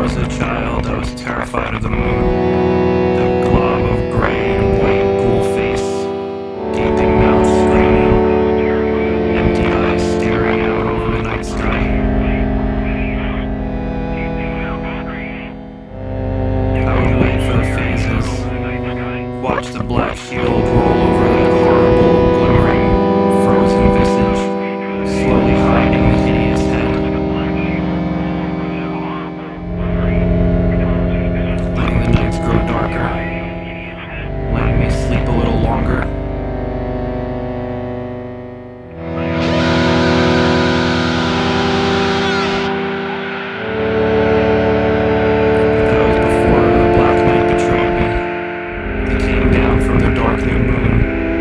was a child, I was terrified of the moon. That glob of gray and white ghoul face, gaping mouth screaming, empty eyes staring out over the night sky. I would wait for the phases, watch the black shield roll over that horrible, glimmering, frozen visage, slowly hiding the hideous head. Letting the nights grow darker, letting me sleep a little longer. That was before the Black Knight betrayed me. He came down from the dark new moon.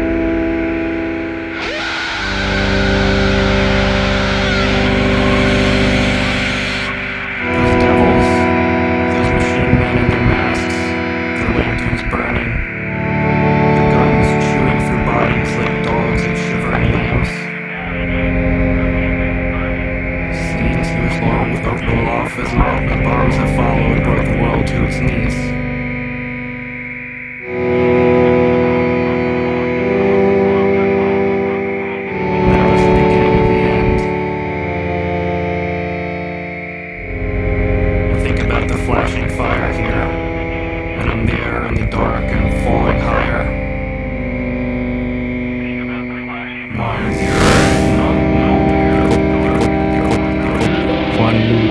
Those devils, those machine men in their masks, their lanterns burning, their guns chewing through bodies like dogs at shivering lambs. Scenes he was long with Olaf as the bombs that followed brought the world to its knees. That was the beginning of the end. I think about the flashing fire here, and I'm there in the dark and falling higher. My dear, no. One